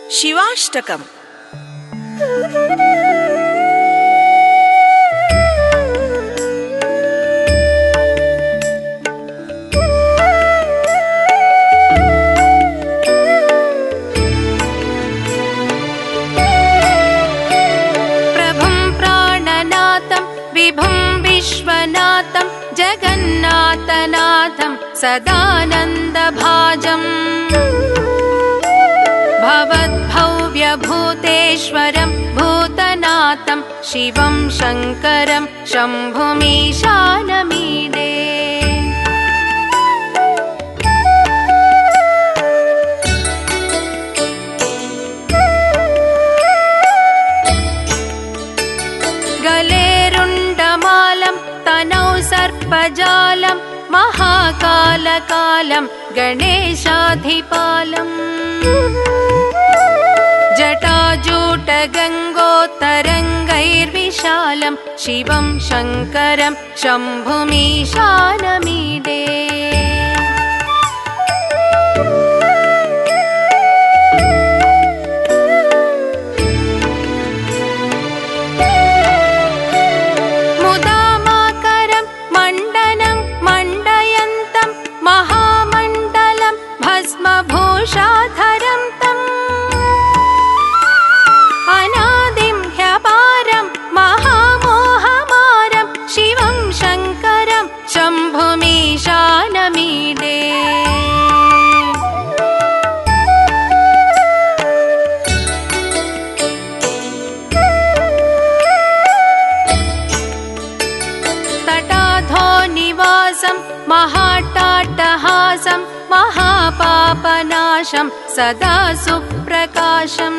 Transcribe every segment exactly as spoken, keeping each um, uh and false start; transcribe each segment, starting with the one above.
शिवाष्टकम्। प्रभुं प्राणनाथं विभुं विश्वनाथं जगन्नाथनाथं सदानन्दभाजम् भवद्भव्यभूतेश्वरं भूतनाथं शिवं शङ्करं शम्भुमीशानमीडे। गलेरुण्डमालं तनौ सर्पजालं महाकालकालं गणेशाधिपालम् जटाजूटगङ्गोत्तरङ्गैर्विशालं शिवं शङ्करं शम्भुमीशानमीडे। मुदामाकरं मण्डनं मण्डयन्तं महामण्डलं भस्मभूषाधरं तम् अनादिं ह्यपारं महामोहमारं शिवं शङ्करं शम्भुमीशानमीडे। तटाधोनिवासं महाट्टाट्टहासं महापापनाशं सदा सुप्रकाशम्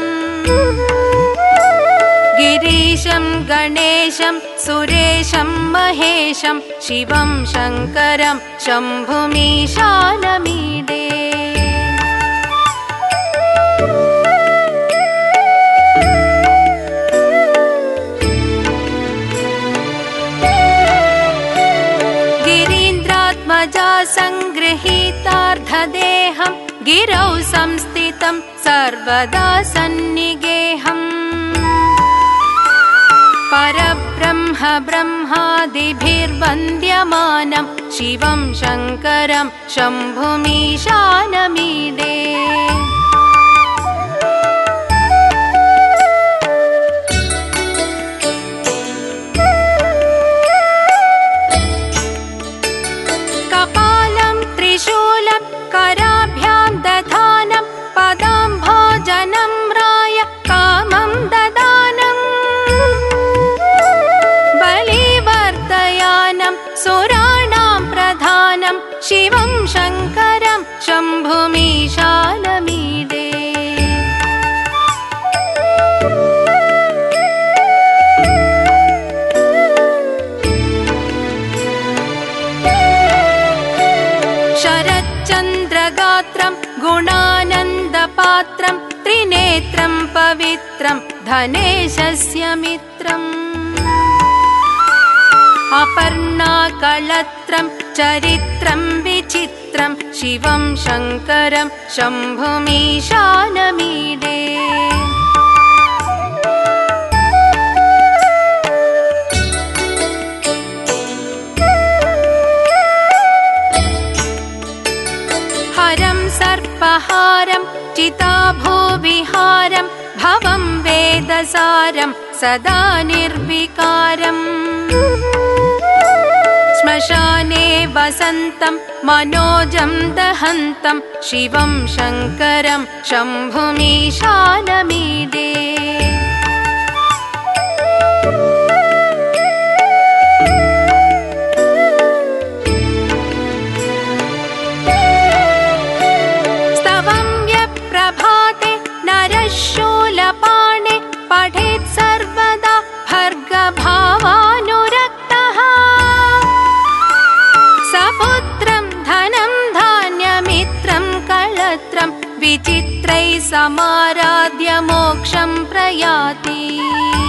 गिरीशं गणेशं सुरेशं महेशं शिवं शङ्करं शम्भुमीशानमीडे। गिरीन्द्रात्मजा सङ्गृहीतार्धदेहं गिरौ संस्थितं सर्वदा सन्निगेहम् परब्रह्म ब्रह्मादिभिर्वन्द्यमानं शिवं शङ्करं शम्भुमीशानमीडे। कपालं त्रिशूलं कराभ्यां दधानं पदाम्भोजनं राय कामं ददानं बलिवर्धयानं सुराणां प्रधानं शिवं शङ्करं शम्भुमीशानमीडे। शरच्चन्द्रगात्रं गुणानन्दपात्रं त्रिनेत्रं पवित्रं धनेशस्य मित्रम् अपर्णाकलत्रं चरित्रं विचित्रं शिवं शङ्करं शम्भुमीशानमीडे। हरं सर्पहारं चिताभूविहारं भवं वेदसारं सदा निर्विकारम् श्मशाने वसन्तं मनोजं दहन्तं शिवं शङ्करं शम्भुमीशानमीडे। स्तवं यप्रभाते नरः शूलपाणे पठेत् सर्वदा भर्गभावानुरक्तः सपुत्रं धनं धान्यमित्रं कळत्रं विचित्रैः समाराध्य मोक्षं प्रयाति।